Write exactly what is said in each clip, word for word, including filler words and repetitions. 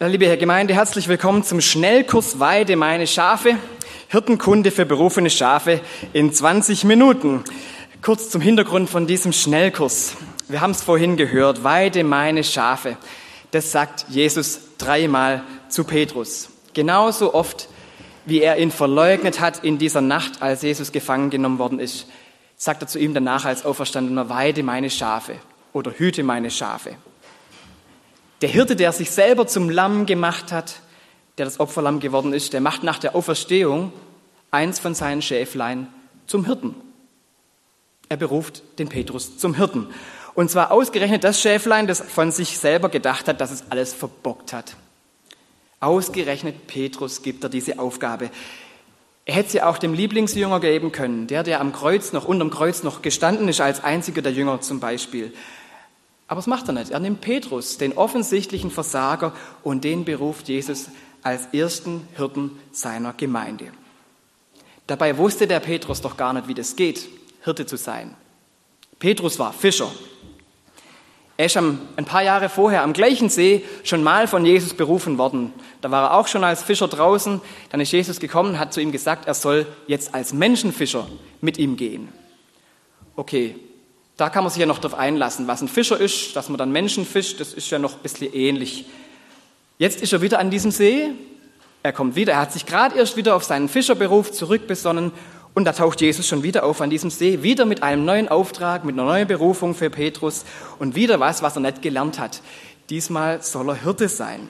Liebe Gemeinde, herzlich willkommen zum Schnellkurs Weide meine Schafe. Hirtenkunde für berufene Schafe in zwanzig Minuten. Kurz zum Hintergrund von diesem Schnellkurs. Wir haben es vorhin gehört, Weide meine Schafe. Das sagt Jesus dreimal zu Petrus. Genauso oft, wie er ihn verleugnet hat in dieser Nacht, als Jesus gefangen genommen worden ist, sagt er zu ihm danach als Auferstandener, Weide meine Schafe oder hüte meine Schafe. Der Hirte, der sich selber zum Lamm gemacht hat, der das Opferlamm geworden ist, der macht nach der Auferstehung eins von seinen Schäflein zum Hirten. Er beruft den Petrus zum Hirten. Und zwar ausgerechnet das Schäflein, das von sich selber gedacht hat, dass es alles verbockt hat. Ausgerechnet Petrus gibt er diese Aufgabe. Er hätte sie auch dem Lieblingsjünger geben können, der, der am Kreuz noch, unterm Kreuz noch gestanden ist, als einziger der Jünger zum Beispiel. Aber das macht er nicht. Er nimmt Petrus, den offensichtlichen Versager, und den beruft Jesus als ersten Hirten seiner Gemeinde. Dabei wusste der Petrus doch gar nicht, wie das geht, Hirte zu sein. Petrus war Fischer. Er ist ein paar Jahre vorher am gleichen See schon mal von Jesus berufen worden. Da war er auch schon als Fischer draußen. Dann ist Jesus gekommen und hat zu ihm gesagt, er soll jetzt als Menschenfischer mit ihm gehen. Okay, da kann man sich ja noch darauf einlassen, was ein Fischer ist, dass man dann Menschen fischt, das ist ja noch ein bisschen ähnlich. Jetzt ist er wieder an diesem See, er kommt wieder, er hat sich gerade erst wieder auf seinen Fischerberuf zurückbesonnen und da taucht Jesus schon wieder auf an diesem See, wieder mit einem neuen Auftrag, mit einer neuen Berufung für Petrus und wieder was, was er nicht gelernt hat. Diesmal soll er Hirte sein.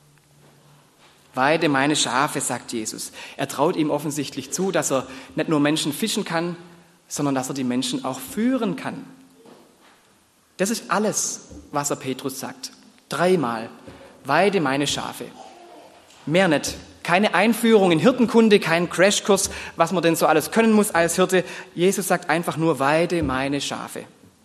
Weide meine Schafe, sagt Jesus. Er traut ihm offensichtlich zu, dass er nicht nur Menschen fischen kann, sondern dass er die Menschen auch führen kann. Das ist alles, was er Petrus sagt. Dreimal. Weide meine Schafe. Mehr nicht. Keine Einführung in Hirtenkunde, kein Crashkurs, was man denn so alles können muss als Hirte. Jesus sagt einfach nur, weide meine Schafe.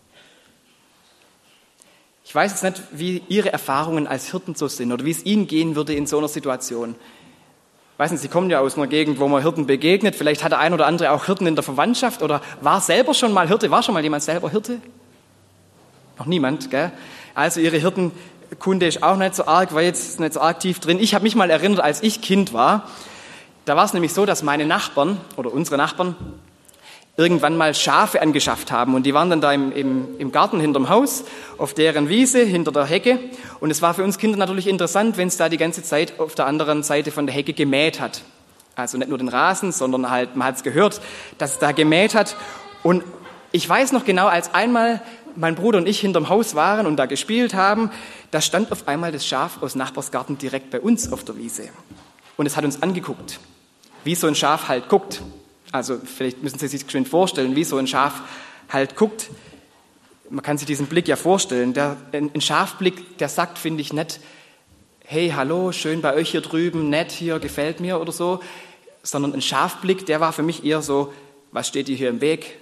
Ich weiß jetzt nicht, wie Ihre Erfahrungen als Hirten so sind oder wie es Ihnen gehen würde in so einer Situation. Weiß nicht, Sie kommen ja aus einer Gegend, wo man Hirten begegnet. Vielleicht hat der ein oder andere auch Hirten in der Verwandtschaft oder war selber schon mal Hirte. War schon mal jemand selber Hirte? Noch niemand, gell? Also Ihre Hirtenkunde ist auch nicht so arg, war jetzt nicht so arg tief drin. Ich habe mich mal erinnert, als ich Kind war. Da war es nämlich so, dass meine Nachbarn oder unsere Nachbarn irgendwann mal Schafe angeschafft haben. Und die waren dann da im, im, im Garten hinterm Haus, auf deren Wiese, hinter der Hecke. Und es war für uns Kinder natürlich interessant, wenn es da die ganze Zeit auf der anderen Seite von der Hecke gemäht hat. Also nicht nur den Rasen, sondern halt, man hat es gehört, dass es da gemäht hat. Und ich weiß noch genau, als einmal mein Bruder und ich hinterm Haus waren und da gespielt haben, da stand auf einmal das Schaf aus Nachbarsgarten direkt bei uns auf der Wiese. Und es hat uns angeguckt, wie so ein Schaf halt guckt. Also vielleicht müssen Sie sich schön vorstellen, wie so ein Schaf halt guckt. Man kann sich diesen Blick ja vorstellen. Der, ein Schafblick, der sagt, finde ich, nicht, hey, hallo, schön bei euch hier drüben, nett hier, gefällt mir oder so. Sondern ein Schafblick, der war für mich eher so, was steht dir hier im Weg?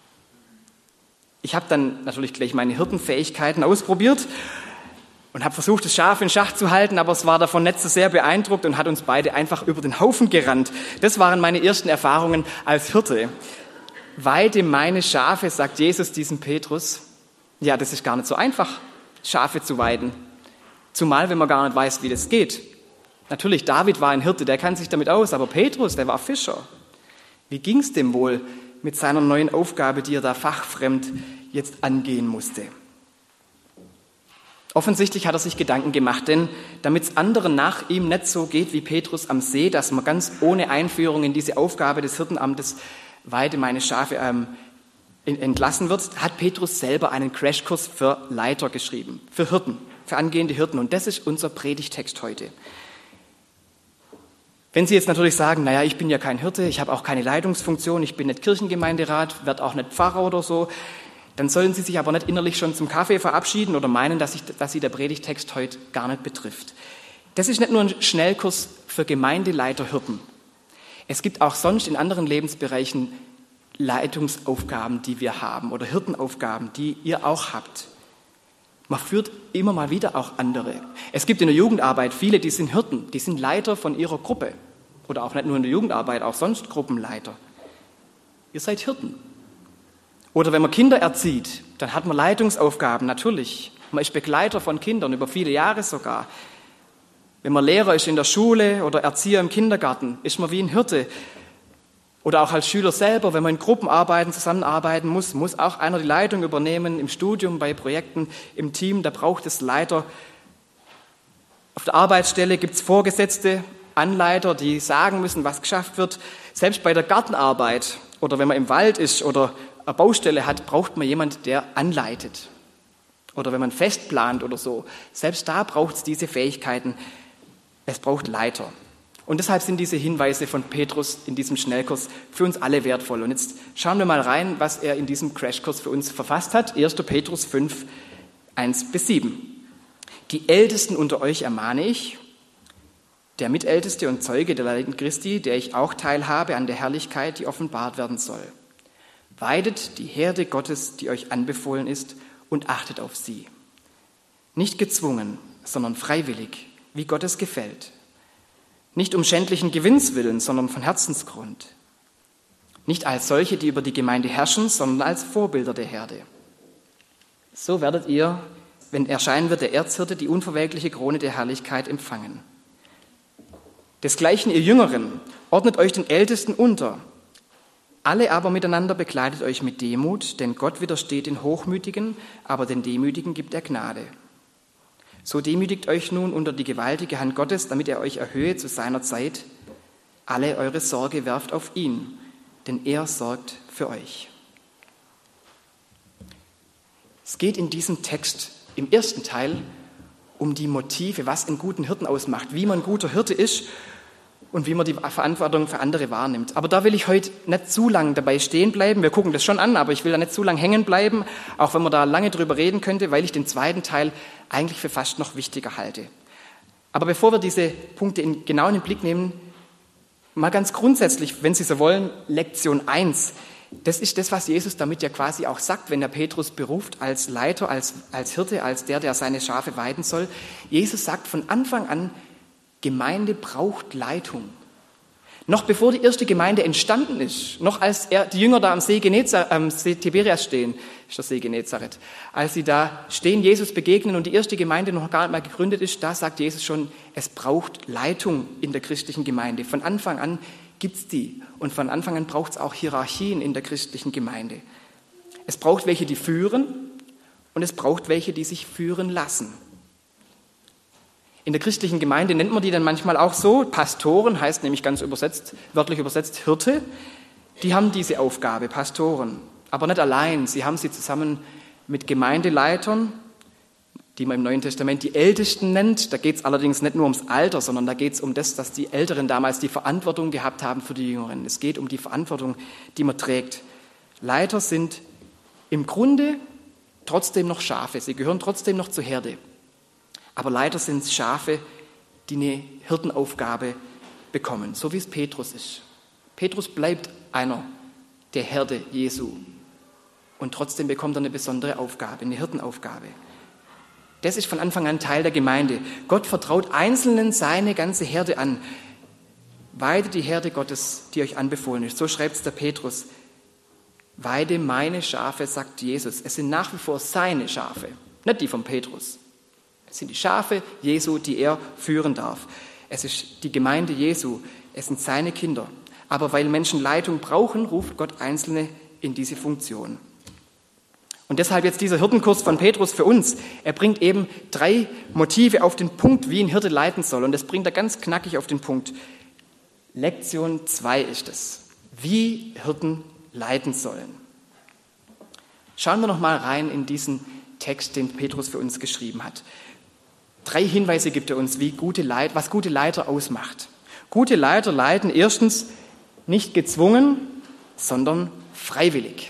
Ich habe dann natürlich gleich meine Hirtenfähigkeiten ausprobiert und habe versucht, das Schaf in Schach zu halten, aber es war davon nicht so sehr beeindruckt und hat uns beide einfach über den Haufen gerannt. Das waren meine ersten Erfahrungen als Hirte. Weide meine Schafe, sagt Jesus diesem Petrus. Ja, das ist gar nicht so einfach, Schafe zu weiden. Zumal, wenn man gar nicht weiß, wie das geht. Natürlich, David war ein Hirte, der kann sich damit aus, aber Petrus, der war Fischer. Wie ging es dem wohl mit seiner neuen Aufgabe, die er da fachfremd jetzt angehen musste? Offensichtlich hat er sich Gedanken gemacht, denn damit es anderen nach ihm nicht so geht wie Petrus am See, dass man ganz ohne Einführung in diese Aufgabe des Hirtenamtes Weide meine Schafe ähm, entlassen wird, hat Petrus selber einen Crashkurs für Leiter geschrieben, für Hirten, für angehende Hirten. Und das ist unser Predigtext heute. Wenn Sie jetzt natürlich sagen, naja, ich bin ja kein Hirte, ich habe auch keine Leitungsfunktion, ich bin nicht Kirchengemeinderat, werde auch nicht Pfarrer oder so, dann sollen Sie sich aber nicht innerlich schon zum Kaffee verabschieden oder meinen, dass, ich, dass Sie der Predigtext heute gar nicht betrifft. Das ist nicht nur ein Schnellkurs für Gemeindeleiter Hirten. Es gibt auch sonst in anderen Lebensbereichen Leitungsaufgaben, die wir haben oder Hirtenaufgaben, die ihr auch habt. Man führt immer mal wieder auch andere. Es gibt in der Jugendarbeit viele, die sind Hirten, die sind Leiter von ihrer Gruppe. Oder auch nicht nur in der Jugendarbeit, auch sonst Gruppenleiter. Ihr seid Hirten. Oder wenn man Kinder erzieht, dann hat man Leitungsaufgaben, natürlich. Man ist Begleiter von Kindern, über viele Jahre sogar. Wenn man Lehrer ist in der Schule oder Erzieher im Kindergarten, ist man wie ein Hirte. Oder auch als Schüler selber, wenn man in Gruppenarbeiten zusammenarbeiten muss, muss auch einer die Leitung übernehmen im Studium, bei Projekten, im Team. Da braucht es Leiter. Auf der Arbeitsstelle gibt es Vorgesetzte, Anleiter, die sagen müssen, was geschafft wird. Selbst bei der Gartenarbeit oder wenn man im Wald ist oder eine Baustelle hat, braucht man jemanden, der anleitet. Oder wenn man fest plant oder so. Selbst da braucht es diese Fähigkeiten. Es braucht Leiter. Und deshalb sind diese Hinweise von Petrus in diesem Schnellkurs für uns alle wertvoll. Und jetzt schauen wir mal rein, was er in diesem Crashkurs für uns verfasst hat. erster Petrus fünf, eins bis sieben. Die Ältesten unter euch ermahne ich, der Mitälteste und Zeuge der Leiden Christi, der ich auch teilhabe an der Herrlichkeit, die offenbart werden soll. Weidet die Herde Gottes, die euch anbefohlen ist, und achtet auf sie. Nicht gezwungen, sondern freiwillig, wie Gott es gefällt. Nicht um schändlichen Gewinns willen, sondern von Herzensgrund. Nicht als solche, die über die Gemeinde herrschen, sondern als Vorbilder der Herde. So werdet ihr, wenn erscheinen wird der Erzhirte, die unverwelkliche Krone der Herrlichkeit empfangen. Desgleichen ihr Jüngeren, ordnet euch den Ältesten unter. Alle aber miteinander bekleidet euch mit Demut, denn Gott widersteht den Hochmütigen, aber den Demütigen gibt er Gnade. So demütigt euch nun unter die gewaltige Hand Gottes, damit er euch erhöhe zu seiner Zeit. Alle eure Sorge werft auf ihn, denn er sorgt für euch. Es geht in diesem Text im ersten Teil um die Motive, was einen guten Hirten ausmacht, wie man ein guter Hirte ist und wie man die Verantwortung für andere wahrnimmt. Aber da will ich heute nicht zu lange dabei stehen bleiben. Wir gucken das schon an, aber ich will da nicht zu lange hängen bleiben, auch wenn man da lange drüber reden könnte, weil ich den zweiten Teil eigentlich für fast noch wichtiger halte. Aber bevor wir diese Punkte in, genau in den Blick nehmen, mal ganz grundsätzlich, wenn Sie so wollen, Lektion eins. Das ist das, was Jesus damit ja quasi auch sagt, wenn er Petrus beruft als Leiter, als, als Hirte, als der, der seine Schafe weiden soll. Jesus sagt von Anfang an, Gemeinde braucht Leitung. Noch bevor die erste Gemeinde entstanden ist, noch als er, die Jünger da am See, Genezareth, am See Tiberias stehen, ist der See Genezareth, als sie da stehen, Jesus begegnen und die erste Gemeinde noch gar nicht mal gegründet ist, da sagt Jesus schon, es braucht Leitung in der christlichen Gemeinde. Von Anfang an gibt es die und von Anfang an braucht es auch Hierarchien in der christlichen Gemeinde. Es braucht welche, die führen und es braucht welche, die sich führen lassen. In der christlichen Gemeinde nennt man die dann manchmal auch so, Pastoren heißt nämlich ganz übersetzt, wörtlich übersetzt Hirte, die haben diese Aufgabe, Pastoren, aber nicht allein, sie haben sie zusammen mit Gemeindeleitern, die man im Neuen Testament die Ältesten nennt. Da geht es allerdings nicht nur ums Alter, sondern da geht es um das, dass die Älteren damals die Verantwortung gehabt haben für die Jüngeren. Es geht um die Verantwortung, die man trägt. Leiter sind im Grunde trotzdem noch Schafe, sie gehören trotzdem noch zur Herde. Aber Leiter sind Schafe, die eine Hirtenaufgabe bekommen, so wie es Petrus ist. Petrus bleibt einer der Herde Jesu und trotzdem bekommt er eine besondere Aufgabe, eine Hirtenaufgabe. Das ist von Anfang an Teil der Gemeinde. Gott vertraut Einzelnen seine ganze Herde an. Weide die Herde Gottes, die euch anbefohlen ist. So schreibt es der Petrus. Weide meine Schafe, sagt Jesus. Es sind nach wie vor seine Schafe, nicht die von Petrus. Es sind die Schafe Jesu, die er führen darf. Es ist die Gemeinde Jesu. Es sind seine Kinder. Aber weil Menschen Leitung brauchen, ruft Gott Einzelne in diese Funktion. Und deshalb jetzt dieser Hirtenkurs von Petrus für uns. Er bringt eben drei Motive auf den Punkt, wie ein Hirte leiten soll. Und das bringt er ganz knackig auf den Punkt. Lektion zwei ist es, wie Hirten leiten sollen. Schauen wir noch mal rein in diesen Text, den Petrus für uns geschrieben hat. Drei Hinweise gibt er uns, wie gute Leit- was gute Leiter ausmacht. Gute Leiter leiten erstens nicht gezwungen, sondern freiwillig.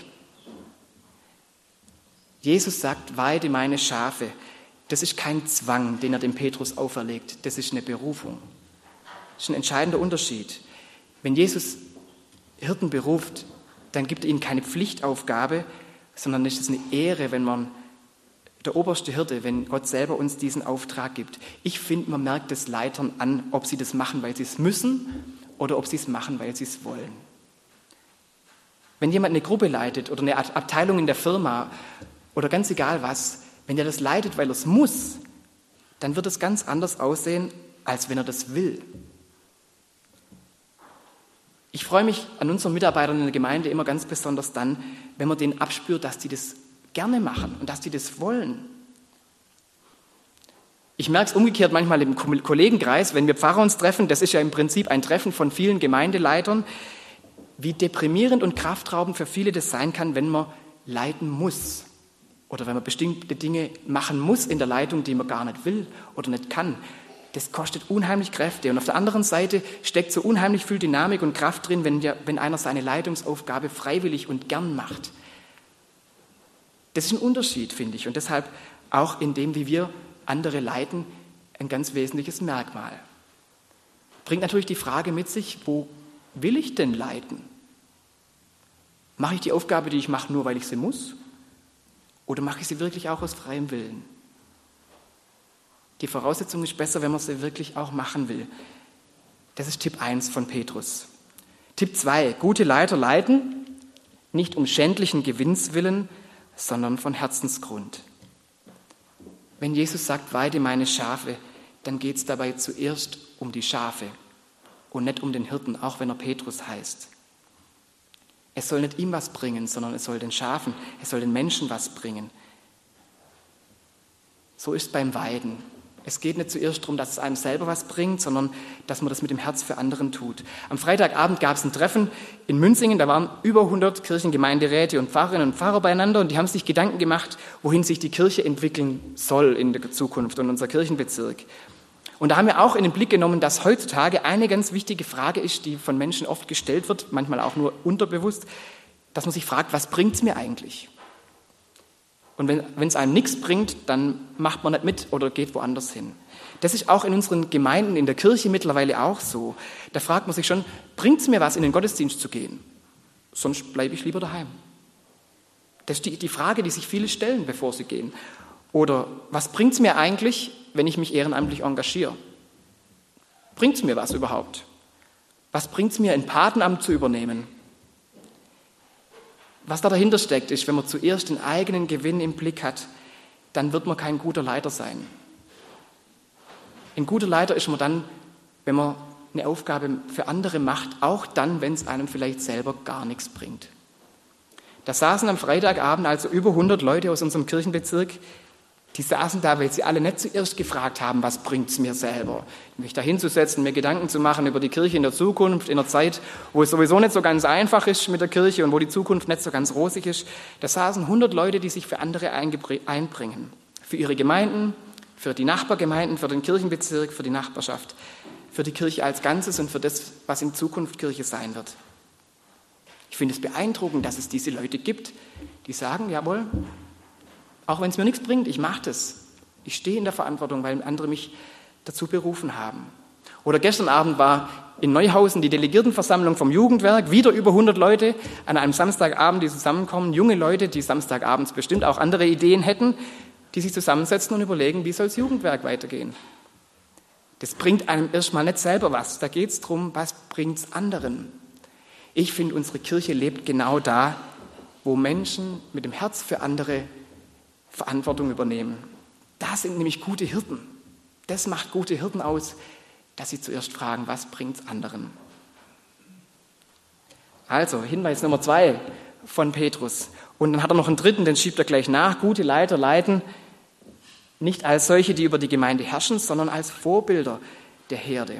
Jesus sagt, weide meine Schafe. Das ist kein Zwang, den er dem Petrus auferlegt. Das ist eine Berufung. Das ist ein entscheidender Unterschied. Wenn Jesus Hirten beruft, dann gibt er ihnen keine Pflichtaufgabe, sondern es ist eine Ehre, wenn man der oberste Hirte, wenn Gott selber uns diesen Auftrag gibt. Ich finde, man merkt es Leitern an, ob sie das machen, weil sie es müssen oder ob sie es machen, weil sie es wollen. Wenn jemand eine Gruppe leitet oder eine Abteilung in der Firma oder ganz egal was, wenn der das leitet, weil er es muss, dann wird es ganz anders aussehen, als wenn er das will. Ich freue mich an unseren Mitarbeitern in der Gemeinde immer ganz besonders dann, wenn man denen abspürt, dass die das gerne machen und dass die das wollen. Ich merke es umgekehrt manchmal im Kollegenkreis, wenn wir Pfarrer uns treffen, das ist ja im Prinzip ein Treffen von vielen Gemeindeleitern, wie deprimierend und kraftraubend für viele das sein kann, wenn man leiten muss oder wenn man bestimmte Dinge machen muss in der Leitung, die man gar nicht will oder nicht kann. Das kostet unheimlich Kräfte. Und auf der anderen Seite steckt so unheimlich viel Dynamik und Kraft drin, wenn, der, wenn einer seine Leitungsaufgabe freiwillig und gern macht. Das ist ein Unterschied, finde ich. Und deshalb auch in dem, wie wir andere leiten, ein ganz wesentliches Merkmal. Bringt natürlich die Frage mit sich, wo will ich denn leiten? Mache ich die Aufgabe, die ich mache, nur weil ich sie muss? Oder mache ich sie wirklich auch aus freiem Willen? Die Voraussetzung ist besser, wenn man sie wirklich auch machen will. Das ist Tipp eins von Petrus. Tipp zwei, gute Leiter leiten, nicht um schändlichen Gewinns willen, sondern von Herzensgrund. Wenn Jesus sagt, weide meine Schafe, dann geht es dabei zuerst um die Schafe und nicht um den Hirten, auch wenn er Petrus heißt. Es soll nicht ihm was bringen, sondern es soll den Schafen, es soll den Menschen was bringen. So ist beim Weiden. Es geht nicht zuerst darum, dass es einem selber was bringt, sondern dass man das mit dem Herz für anderen tut. Am Freitagabend gab es ein Treffen in Münzingen, da waren über hundert Kirchengemeinderäte und Pfarrerinnen und Pfarrer beieinander und die haben sich Gedanken gemacht, wohin sich die Kirche entwickeln soll in der Zukunft und unser Kirchenbezirk. Und da haben wir auch in den Blick genommen, dass heutzutage eine ganz wichtige Frage ist, die von Menschen oft gestellt wird, manchmal auch nur unterbewusst, dass man sich fragt, was bringt es mir eigentlich? Und wenn es einem nichts bringt, dann macht man nicht mit oder geht woanders hin. Das ist auch in unseren Gemeinden, in der Kirche mittlerweile auch so. Da fragt man sich schon, bringt es mir was, in den Gottesdienst zu gehen? Sonst bleibe ich lieber daheim. Das ist die, die Frage, die sich viele stellen, bevor sie gehen. Oder was bringt es mir eigentlich, wenn ich mich ehrenamtlich engagiere? Bringt es mir was überhaupt? Was bringt es mir, ein Patenamt zu übernehmen? Was da dahinter steckt, ist, wenn man zuerst den eigenen Gewinn im Blick hat, dann wird man kein guter Leiter sein. Ein guter Leiter ist man dann, wenn man eine Aufgabe für andere macht, auch dann, wenn es einem vielleicht selber gar nichts bringt. Da saßen am Freitagabend also über hundert Leute aus unserem Kirchenbezirk, die saßen da, weil sie alle nicht zuerst gefragt haben, was bringt es mir selber? Mich da hinzusetzen, mir Gedanken zu machen über die Kirche in der Zukunft, in einer Zeit, wo es sowieso nicht so ganz einfach ist mit der Kirche und wo die Zukunft nicht so ganz rosig ist. Da saßen hundert Leute, die sich für andere einbringen. Für ihre Gemeinden, für die Nachbargemeinden, für den Kirchenbezirk, für die Nachbarschaft, für die Kirche als Ganzes und für das, was in Zukunft Kirche sein wird. Ich finde es beeindruckend, dass es diese Leute gibt, die sagen, jawohl, auch wenn es mir nichts bringt, ich mache das. Ich stehe in der Verantwortung, weil andere mich dazu berufen haben. Oder gestern Abend war in Neuhausen die Delegiertenversammlung vom Jugendwerk, wieder über hundert Leute an einem Samstagabend, die zusammenkommen, junge Leute, die samstagabends bestimmt auch andere Ideen hätten, die sich zusammensetzen und überlegen, wie soll das Jugendwerk weitergehen. Das bringt einem erstmal nicht selber was, da geht es darum, was bringt es anderen. Ich finde, unsere Kirche lebt genau da, wo Menschen mit dem Herz für andere Verantwortung übernehmen. Das sind nämlich gute Hirten. Das macht gute Hirten aus, dass sie zuerst fragen, was bringt es anderen? Also, Hinweis Nummer zwei von Petrus. Und dann hat er noch einen dritten, den schiebt er gleich nach. Gute Leiter leiten nicht als solche, die über die Gemeinde herrschen, sondern als Vorbilder der Herde.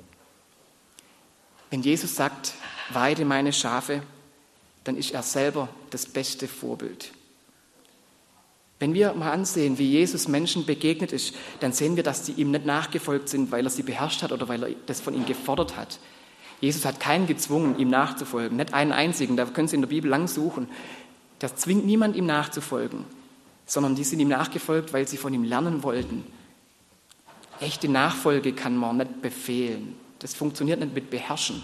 Wenn Jesus sagt, weide meine Schafe, dann ist er selber das beste Vorbild. Wenn wir mal ansehen, wie Jesus Menschen begegnet ist, dann sehen wir, dass sie ihm nicht nachgefolgt sind, weil er sie beherrscht hat oder weil er das von ihnen gefordert hat. Jesus hat keinen gezwungen, ihm nachzufolgen, nicht einen einzigen, da können Sie in der Bibel lang suchen. Das zwingt niemand, ihm nachzufolgen, sondern die sind ihm nachgefolgt, weil sie von ihm lernen wollten. Echte Nachfolge kann man nicht befehlen. Das funktioniert nicht mit Beherrschen.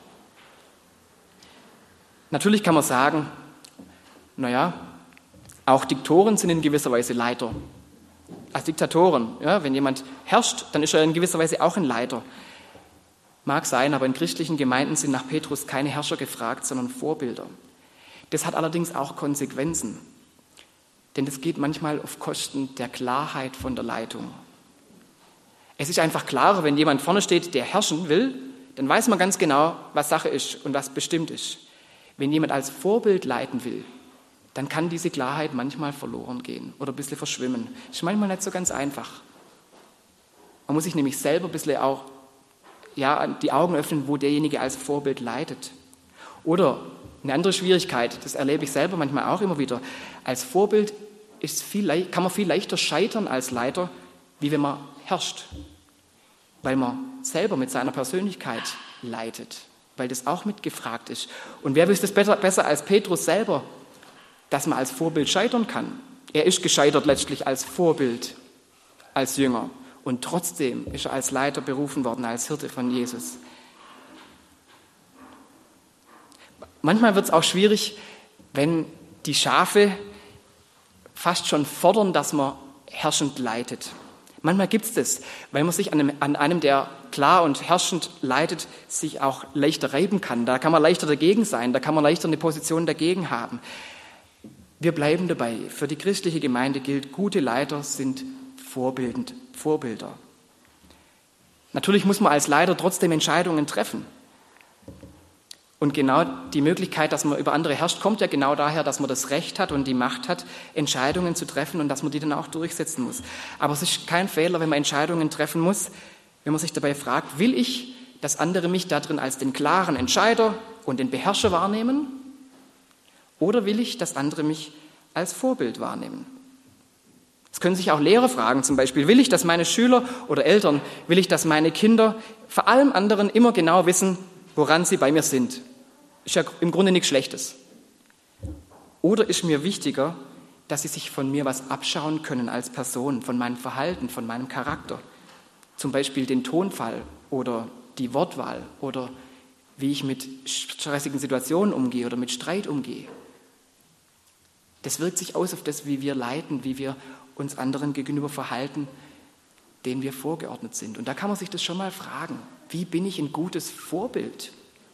Natürlich kann man sagen, naja, auch Diktoren sind in gewisser Weise Leiter. Als Diktatoren, ja, wenn jemand herrscht, dann ist er in gewisser Weise auch ein Leiter. Mag sein, aber in christlichen Gemeinden sind nach Petrus keine Herrscher gefragt, sondern Vorbilder. Das hat allerdings auch Konsequenzen, denn das geht manchmal auf Kosten der Klarheit von der Leitung. Es ist einfach klarer, wenn jemand vorne steht, der herrschen will, dann weiß man ganz genau, was Sache ist und was bestimmt ist. Wenn jemand als Vorbild leiten will, dann kann diese Klarheit manchmal verloren gehen oder ein bisschen verschwimmen. Ist manchmal nicht so ganz einfach. Man muss sich nämlich selber ein bisschen auch ja, die Augen öffnen, wo derjenige als Vorbild leitet. Oder eine andere Schwierigkeit, das erlebe ich selber manchmal auch immer wieder. Als Vorbild ist viel, kann man viel leichter scheitern als Leiter, wie wenn man herrscht. Weil man selber mit seiner Persönlichkeit leitet, weil das auch mitgefragt ist. Und wer wüsste es besser, besser als Petrus selber, dass man als Vorbild scheitern kann? Er ist gescheitert letztlich als Vorbild, als Jünger. Und trotzdem ist er als Leiter berufen worden, als Hirte von Jesus. Manchmal wird es auch schwierig, wenn die Schafe fast schon fordern, dass man herrschend leitet. Manchmal gibt es das, weil man sich an einem, an einem, der klar und herrschend leitet, sich auch leichter reiben kann. Da kann man leichter dagegen sein, da kann man leichter eine Position dagegen haben. Wir bleiben dabei. Für die christliche Gemeinde gilt, gute Leiter sind vorbildend, Vorbilder. Natürlich muss man als Leiter trotzdem Entscheidungen treffen. Und genau die Möglichkeit, dass man über andere herrscht, kommt ja genau daher, dass man das Recht hat und die Macht hat, Entscheidungen zu treffen und dass man die dann auch durchsetzen muss. Aber es ist kein Fehler, wenn man Entscheidungen treffen muss, wenn man sich dabei fragt, will ich, dass andere mich darin als den klaren Entscheider und den Beherrscher wahrnehmen? Oder will ich, dass andere mich als Vorbild wahrnehmen? Es können sich auch Lehrer fragen, zum Beispiel, will ich, dass meine Schüler oder Eltern, will ich, dass meine Kinder vor allem anderen immer genau wissen, woran sie bei mir sind. Ist ja im Grunde nichts Schlechtes. Oder ist mir wichtiger, dass sie sich von mir was abschauen können als Person, von meinem Verhalten, von meinem Charakter. Zum Beispiel den Tonfall oder die Wortwahl oder wie ich mit stressigen Situationen umgehe oder mit Streit umgehe. Das wirkt sich aus auf das, wie wir leiten, wie wir uns anderen gegenüber verhalten, denen wir vorgeordnet sind. Und da kann man sich das schon mal fragen. Wie bin ich ein gutes Vorbild?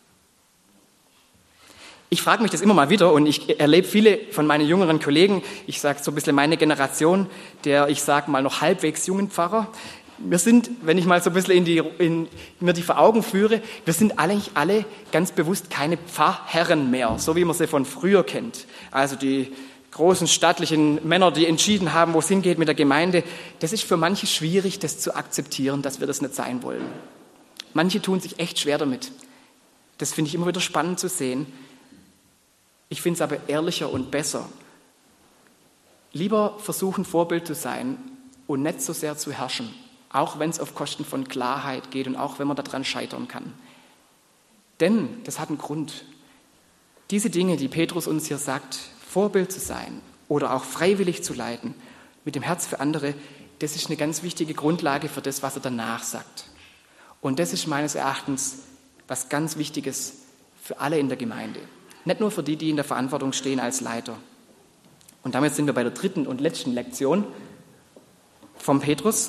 Ich frage mich das immer mal wieder und ich erlebe viele von meinen jüngeren Kollegen, ich sage so ein bisschen meine Generation, der, ich sage mal, noch halbwegs jungen Pfarrer. Wir sind, wenn ich mal so ein bisschen in die, in, mir die vor Augen führe, wir sind eigentlich alle ganz bewusst keine Pfarrherren mehr, so wie man sie von früher kennt. Also die großen stattlichen Männer, die entschieden haben, wo es hingeht mit der Gemeinde. Das ist für manche schwierig, das zu akzeptieren, dass wir das nicht sein wollen. Manche tun sich echt schwer damit. Das finde ich immer wieder spannend zu sehen. Ich finde es aber ehrlicher und besser. Lieber versuchen, Vorbild zu sein und nicht so sehr zu herrschen, auch wenn es auf Kosten von Klarheit geht und auch wenn man daran scheitern kann. Denn das hat einen Grund. Diese Dinge, die Petrus uns hier sagt, Vorbild zu sein oder auch freiwillig zu leiten, mit dem Herz für andere, das ist eine ganz wichtige Grundlage für das, was er danach sagt. Und das ist meines Erachtens was ganz Wichtiges für alle in der Gemeinde. Nicht nur für die, die in der Verantwortung stehen als Leiter. Und damit sind wir bei der dritten und letzten Lektion vom Petrus.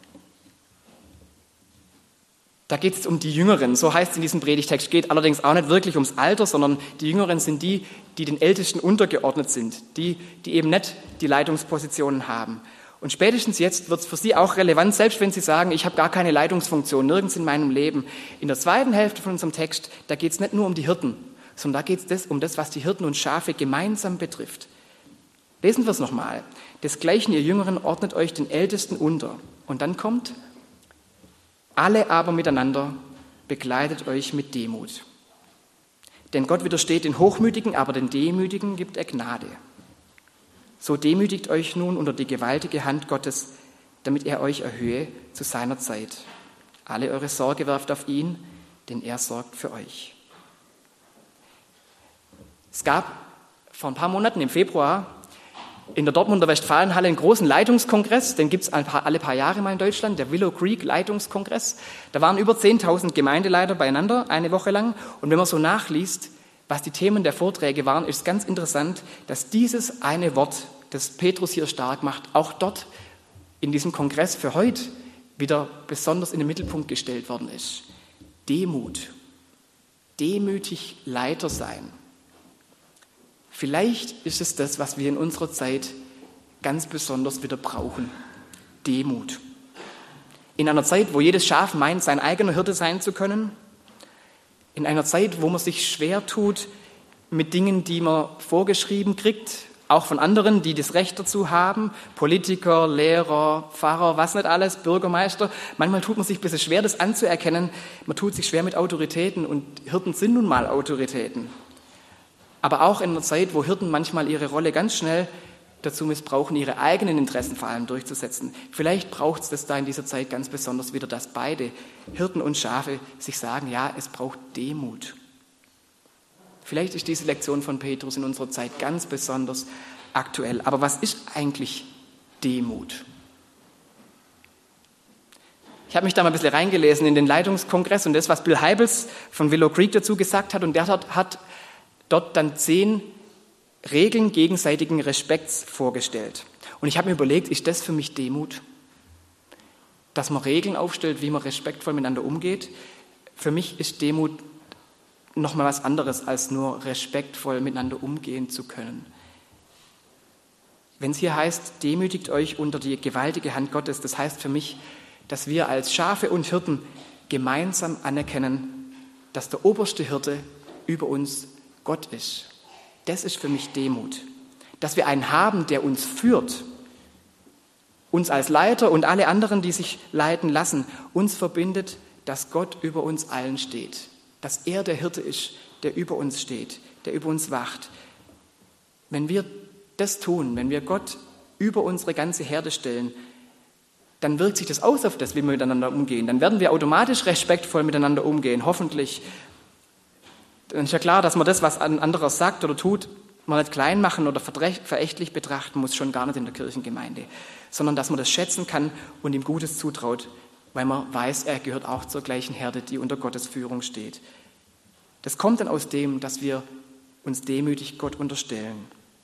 Da geht es um die Jüngeren, so heißt es in diesem Predigtext. Geht allerdings auch nicht wirklich ums Alter, sondern die Jüngeren sind die, die den Ältesten untergeordnet sind, die, die eben nicht die Leitungspositionen haben. Und spätestens jetzt wird es für sie auch relevant, selbst wenn sie sagen, ich habe gar keine Leitungsfunktion, nirgends in meinem Leben. In der zweiten Hälfte von unserem Text, da geht es nicht nur um die Hirten, sondern da geht es um das, was die Hirten und Schafe gemeinsam betrifft. Lesen wir es nochmal. Desgleichen, ihr Jüngeren, ordnet euch den Ältesten unter. Und dann kommt, alle aber miteinander begleitet euch mit Demut. Denn Gott widersteht den Hochmütigen, aber den Demütigen gibt er Gnade. So demütigt euch nun unter die gewaltige Hand Gottes, damit er euch erhöhe zu seiner Zeit. Alle eure Sorge werft auf ihn, denn er sorgt für euch. Es gab vor ein paar Monaten im Februar in der Dortmunder Westfalenhalle einen großen Leitungskongress, den gibt es alle paar Jahre mal in Deutschland, der Willow Creek Leitungskongress. Da waren über zehntausend Gemeindeleiter beieinander, eine Woche lang. Und wenn man so nachliest, was die Themen der Vorträge waren, ist ganz interessant, dass dieses eine Wort, das Petrus hier stark macht, auch dort in diesem Kongress für heute wieder besonders in den Mittelpunkt gestellt worden ist. Demut. Demütig Leiter sein. Vielleicht ist es das, was wir in unserer Zeit ganz besonders wieder brauchen. Demut. In einer Zeit, wo jedes Schaf meint, sein eigener Hirte sein zu können. In einer Zeit, wo man sich schwer tut mit Dingen, die man vorgeschrieben kriegt, auch von anderen, die das Recht dazu haben, Politiker, Lehrer, Pfarrer, was nicht alles, Bürgermeister. Manchmal tut man sich ein bisschen schwer, das anzuerkennen. Man tut sich schwer mit Autoritäten und Hirten sind nun mal Autoritäten. Aber auch in einer Zeit, wo Hirten manchmal ihre Rolle ganz schnell dazu missbrauchen, ihre eigenen Interessen vor allem durchzusetzen. Vielleicht braucht es das da in dieser Zeit ganz besonders wieder, dass beide, Hirten und Schafe, sich sagen, ja, es braucht Demut. Vielleicht ist diese Lektion von Petrus in unserer Zeit ganz besonders aktuell. Aber was ist eigentlich Demut? Ich habe mich da mal ein bisschen reingelesen in den Leitungskongress und das, was Bill Hybels von Willow Creek dazu gesagt hat. Und der hat, hat dort dann zehn Regeln gegenseitigen Respekts vorgestellt. Und ich habe mir überlegt, ist das für mich Demut? Dass man Regeln aufstellt, wie man respektvoll miteinander umgeht. Für mich ist Demut noch mal was anderes, als nur respektvoll miteinander umgehen zu können. Wenn es hier heißt, demütigt euch unter die gewaltige Hand Gottes, das heißt für mich, dass wir als Schafe und Hirten gemeinsam anerkennen, dass der oberste Hirte über uns Gott ist. Das ist für mich Demut. Dass wir einen haben, der uns führt, uns als Leiter und alle anderen, die sich leiten lassen, uns verbindet, dass Gott über uns allen steht. Dass er der Hirte ist, der über uns steht, der über uns wacht. Wenn wir das tun, wenn wir Gott über unsere ganze Herde stellen, dann wirkt sich das aus auf das, wie wir miteinander umgehen. Dann werden wir automatisch respektvoll miteinander umgehen, hoffentlich. Dann ist ja klar, dass man das, was ein anderer sagt oder tut, mal nicht klein machen oder verächtlich betrachten muss, schon gar nicht in der Kirchengemeinde, sondern dass man das schätzen kann und ihm Gutes zutraut, weil man weiß, er gehört auch zur gleichen Herde, die unter Gottes Führung steht. Das kommt dann aus dem, dass wir uns demütig Gott unterstellen.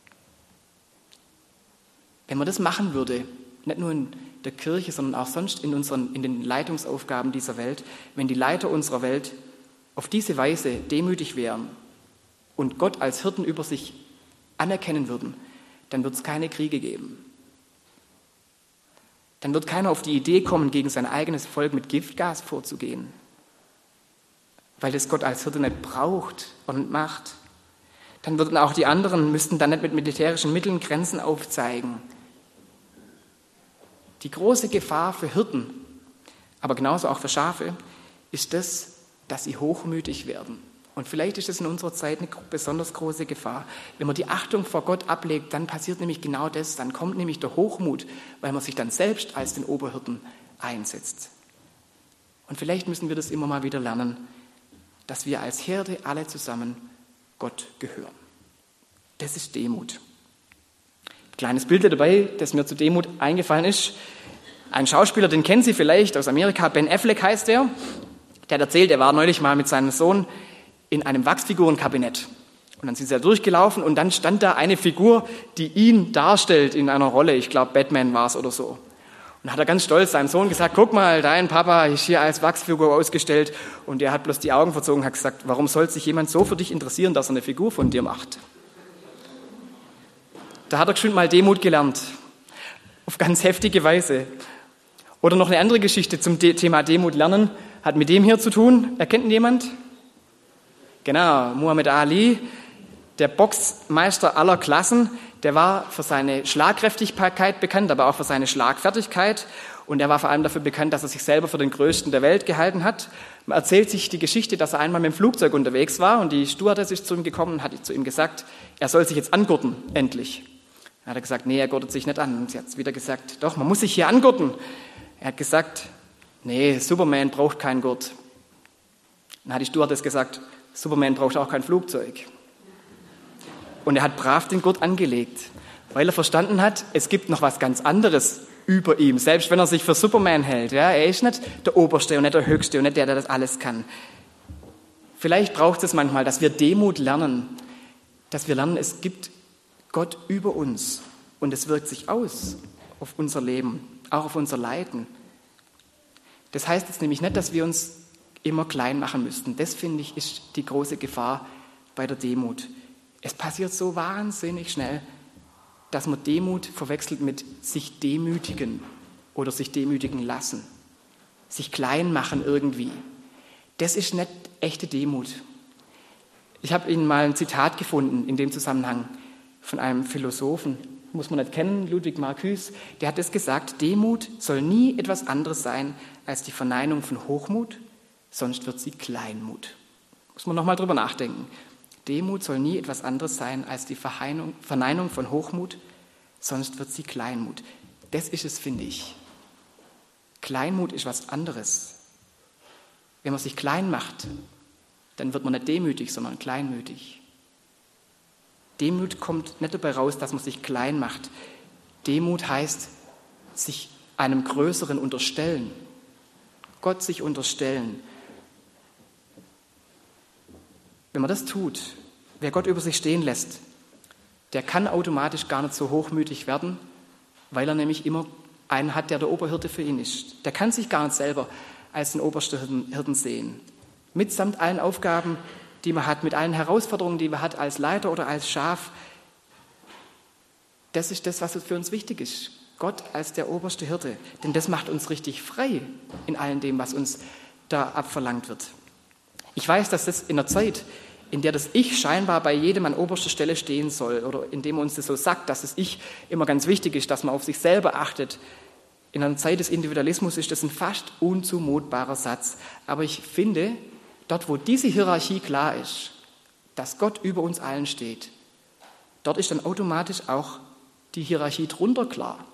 Wenn man das machen würde, nicht nur in der Kirche, sondern auch sonst in, unseren, in den Leitungsaufgaben dieser Welt, wenn die Leiter unserer Welt auf diese Weise demütig wären und Gott als Hirten über sich anerkennen würden, dann wird es keine Kriege geben. Dann wird keiner auf die Idee kommen, gegen sein eigenes Volk mit Giftgas vorzugehen, weil das Gott als Hirte nicht braucht und macht. Dann würden auch die anderen, müssten dann nicht mit militärischen Mitteln Grenzen aufzeigen. Die große Gefahr für Hirten, aber genauso auch für Schafe, ist das, dass sie hochmütig werden. Und vielleicht ist es in unserer Zeit eine besonders große Gefahr. Wenn man die Achtung vor Gott ablegt, dann passiert nämlich genau das. Dann kommt nämlich der Hochmut, weil man sich dann selbst als den Oberhirten einsetzt. Und vielleicht müssen wir das immer mal wieder lernen, dass wir als Herde alle zusammen Gott gehören. Das ist Demut. Ein kleines Bild dabei, das mir zu Demut eingefallen ist. Ein Schauspieler, den kennen Sie vielleicht aus Amerika, Ben Affleck heißt der. Der hat erzählt, er war neulich mal mit seinem Sohn in einem Wachsfigurenkabinett. Und dann sind sie da durchgelaufen und dann stand da eine Figur, die ihn darstellt in einer Rolle. Ich glaube, Batman war es oder so. Und dann hat er ganz stolz seinem Sohn gesagt, guck mal, dein Papa ist hier als Wachsfigur ausgestellt. Und er hat bloß die Augen verzogen und hat gesagt, warum soll sich jemand so für dich interessieren, dass er eine Figur von dir macht? Da hat er geschwind mal Demut gelernt. Auf ganz heftige Weise. Oder noch eine andere Geschichte zum Thema Demut lernen. Hat mit dem hier zu tun. Erkennt ihn jemand? Genau, Muhammad Ali, der Boxmeister aller Klassen, der war für seine Schlagkräftigkeit bekannt, aber auch für seine Schlagfertigkeit. Und er war vor allem dafür bekannt, dass er sich selber für den Größten der Welt gehalten hat. Man erzählt sich die Geschichte, dass er einmal mit dem Flugzeug unterwegs war und die Stewardess ist zu ihm gekommen und hat zu ihm gesagt, er soll sich jetzt angurten, endlich. Dann hat er gesagt, nee, er gurtet sich nicht an. Und sie hat wieder gesagt, doch, man muss sich hier angurten. Er hat gesagt, nee, Superman braucht keinen Gurt. Dann hat die Stewardess gesagt, Superman braucht auch kein Flugzeug. Und er hat brav den Gurt angelegt, weil er verstanden hat, es gibt noch was ganz anderes über ihm, selbst wenn er sich für Superman hält. Ja, er ist nicht der Oberste und nicht der Höchste und nicht der, der das alles kann. Vielleicht braucht es manchmal, dass wir Demut lernen, dass wir lernen, es gibt Gott über uns und es wirkt sich aus auf unser Leben, auch auf unser Leiden. Das heißt jetzt nämlich nicht, dass wir uns immer klein machen müssten. Das, finde ich, ist die große Gefahr bei der Demut. Es passiert so wahnsinnig schnell, dass man Demut verwechselt mit sich demütigen oder sich demütigen lassen. sich klein machen irgendwie. Das ist nicht echte Demut. Ich habe Ihnen mal ein Zitat gefunden in dem Zusammenhang von einem Philosophen, muss man nicht kennen, Ludwig Marcuse, der hat das gesagt: Demut soll nie etwas anderes sein als die Verneinung von Hochmut, sonst wird sie Kleinmut. Muss man nochmal drüber nachdenken. Demut soll nie etwas anderes sein als die Verneinung von Hochmut, sonst wird sie Kleinmut. Das ist es, finde ich. Kleinmut ist was anderes. Wenn man sich klein macht, dann wird man nicht demütig, sondern kleinmütig. Demut kommt nicht dabei raus, dass man sich klein macht. Demut heißt, sich einem Größeren unterstellen. Gott sich unterstellen. Wenn man das tut, wer Gott über sich stehen lässt, der kann automatisch gar nicht so hochmütig werden, weil er nämlich immer einen hat, der der Oberhirte für ihn ist. Der kann sich gar nicht selber als den obersten Hirten sehen. Mitsamt allen Aufgaben, die man hat, mit allen Herausforderungen, die man hat als Leiter oder als Schaf. Das ist das, was für uns wichtig ist. Gott als der oberste Hirte. Denn das macht uns richtig frei in allem dem, was uns da abverlangt wird. Ich weiß, dass das in der Zeit, in der das Ich scheinbar bei jedem an oberster Stelle stehen soll oder in dem uns das so sagt, dass das Ich immer ganz wichtig ist, dass man auf sich selber achtet. In einer Zeit des Individualismus ist das ein fast unzumutbarer Satz. Aber ich finde, dort, wo diese Hierarchie klar ist, dass Gott über uns allen steht, dort ist dann automatisch auch die Hierarchie drunter klar.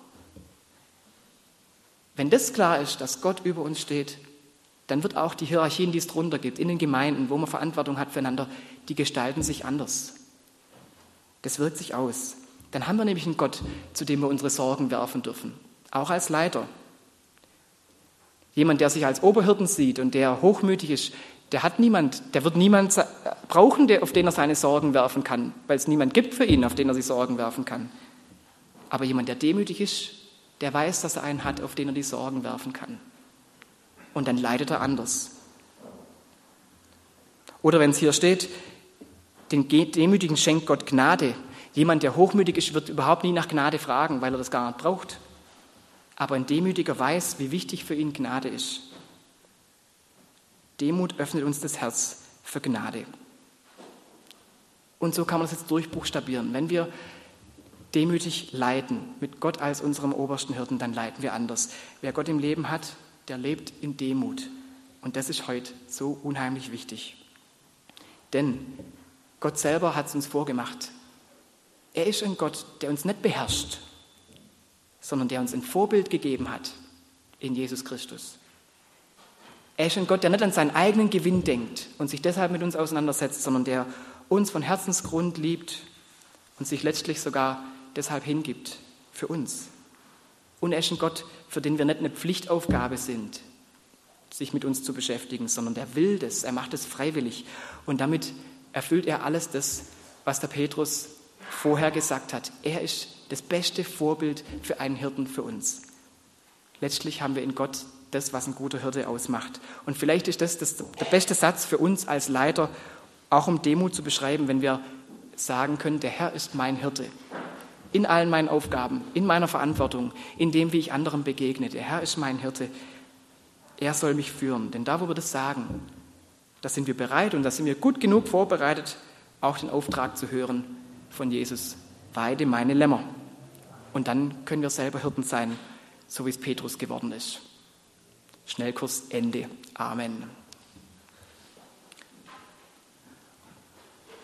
Wenn das klar ist, dass Gott über uns steht, dann wird auch die Hierarchien, die es drunter gibt, in den Gemeinden, wo man Verantwortung hat füreinander, die gestalten sich anders. Das wirkt sich aus. Dann haben wir nämlich einen Gott, zu dem wir unsere Sorgen werfen dürfen, auch als Leiter. Jemand, der sich als Oberhirten sieht und der hochmütig ist, der hat niemand, der wird niemand brauchen, der, auf den er seine Sorgen werfen kann, weil es niemand gibt für ihn, auf den er die Sorgen werfen kann. Aber jemand, der demütig ist, der weiß, dass er einen hat, auf den er die Sorgen werfen kann. Und dann leidet er anders. Oder wenn es hier steht, den Demütigen schenkt Gott Gnade. Jemand, der hochmütig ist, wird überhaupt nie nach Gnade fragen, weil er das gar nicht braucht. Aber ein Demütiger weiß, wie wichtig für ihn Gnade ist. Demut öffnet uns das Herz für Gnade. Und so kann man das jetzt durchbuchstabieren. Wenn wir demütig leiten, mit Gott als unserem obersten Hirten, dann leiten wir anders. Wer Gott im Leben hat, der lebt in Demut. Und das ist heute so unheimlich wichtig. Denn Gott selber hat es uns vorgemacht. Er ist ein Gott, der uns nicht beherrscht, sondern der uns ein Vorbild gegeben hat in Jesus Christus. Er ist ein Gott, der nicht an seinen eigenen Gewinn denkt und sich deshalb mit uns auseinandersetzt, sondern der uns von Herzensgrund liebt und sich letztlich sogar deshalb hingibt für uns. Und er ist ein Gott, für den wir nicht eine Pflichtaufgabe sind, sich mit uns zu beschäftigen, sondern der will das, er macht es freiwillig. Und damit erfüllt er alles das, was der Petrus vorher gesagt hat. Er ist das beste Vorbild für einen Hirten für uns. Letztlich haben wir in Gott das, was ein guter Hirte ausmacht. Und vielleicht ist das, das der beste Satz für uns als Leiter, auch um Demut zu beschreiben, wenn wir sagen können, der Herr ist mein Hirte. In allen meinen Aufgaben, in meiner Verantwortung, in dem, wie ich anderen begegne. Der Herr ist mein Hirte. Er soll mich führen. Denn da, wo wir das sagen, da sind wir bereit und da sind wir gut genug vorbereitet, auch den Auftrag zu hören von Jesus. Weide meine Lämmer. Und dann können wir selber Hirten sein, so wie es Petrus geworden ist. Schnellkurs Ende. Amen.